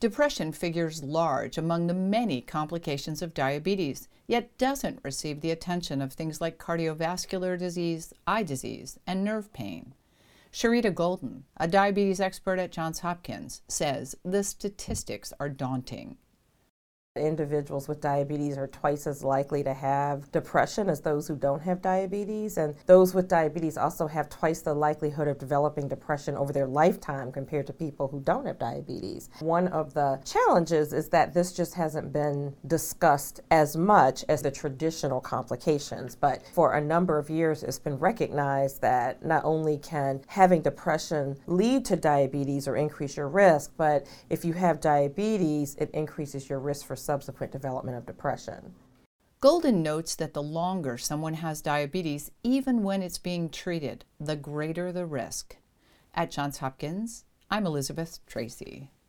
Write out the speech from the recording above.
Depression figures large among the many complications of diabetes, yet doesn't receive the attention of things like cardiovascular disease, eye disease, and nerve pain. Sharita Golden, a diabetes expert at Johns Hopkins, says the statistics are daunting. Individuals with diabetes are twice as likely to have depression as those who don't have diabetes, and those with diabetes also have twice the likelihood of developing depression over their lifetime compared to people who don't have diabetes. One of the challenges is that this just hasn't been discussed as much as the traditional complications, but for a number of years it's been recognized that not only can having depression lead to diabetes or increase your risk, but if you have diabetes, it increases your risk for subsequent development of depression. Golden notes that the longer someone has diabetes, even when it's being treated, the greater the risk. At Johns Hopkins, I'm Elizabeth Tracy.